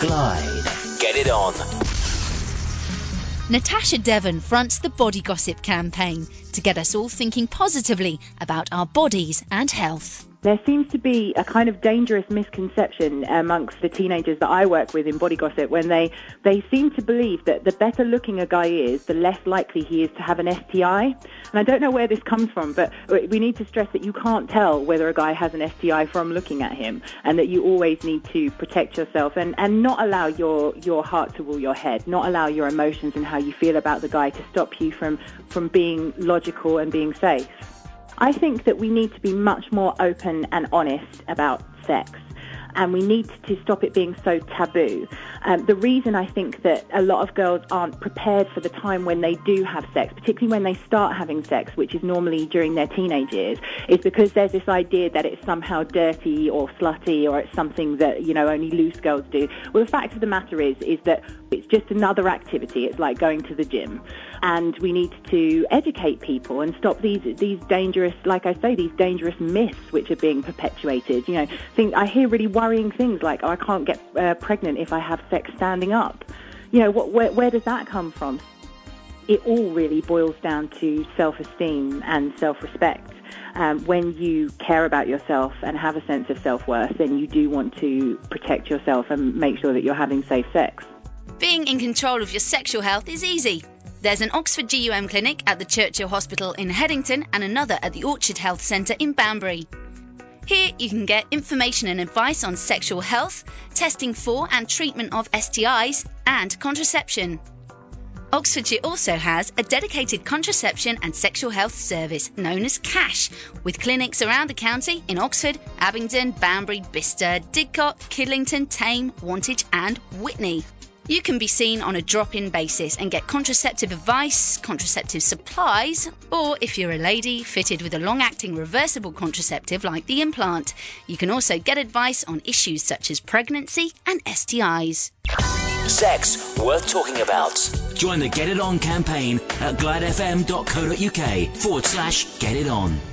Glide. Get it on. Natasha Devon fronts the Body Gossip campaign to get us all thinking positively about our bodies and health. There seems to be a kind of dangerous misconception amongst the teenagers that I work with in Body Gossip when they seem to believe that the better looking a guy is, the less likely he is to have an STI. And I don't know where this comes from, but we need to stress that you can't tell whether a guy has an STI from looking at him, and that you always need to protect yourself and not allow your heart to rule your head, not allow your emotions and how you feel about the guy to stop you from being logical and being safe. I think that we need to be much more open and honest about sex, and we need to stop it being so taboo. The reason I think that a lot of girls aren't prepared for the time when they do have sex, particularly when they start having sex, which is normally during their teenage years, is because there's this idea that it's somehow dirty or slutty, or it's something that, only loose girls do. Well, the fact of the matter is that it's just another activity. It's like going to the gym. And we need to educate people and stop these dangerous, like I say, these dangerous myths which are being perpetuated. I hear really worrying things like, I can't get pregnant if I have sex standing up. Where does that come from? It all really boils down to self-esteem and self-respect. When you care about yourself and have a sense of self-worth, then you do want to protect yourself and make sure that you're having safe sex. Being in control of your sexual health is easy. There's an Oxford GUM clinic at the Churchill Hospital in Headington and another at the Orchard Health Centre in Banbury. Here you can get information and advice on sexual health, testing for and treatment of STIs, and contraception. Oxfordshire also has a dedicated contraception and sexual health service known as CASH, with clinics around the county in Oxford, Abingdon, Banbury, Bicester, Didcot, Kidlington, Tame, Wantage and Witney. You can be seen on a drop-in basis and get contraceptive advice, contraceptive supplies, or if you're a lady, fitted with a long-acting reversible contraceptive like the implant. You can also get advice on issues such as pregnancy and STIs. Sex worth talking about. Join the Get It On campaign at glidefm.co.uk/Get It On.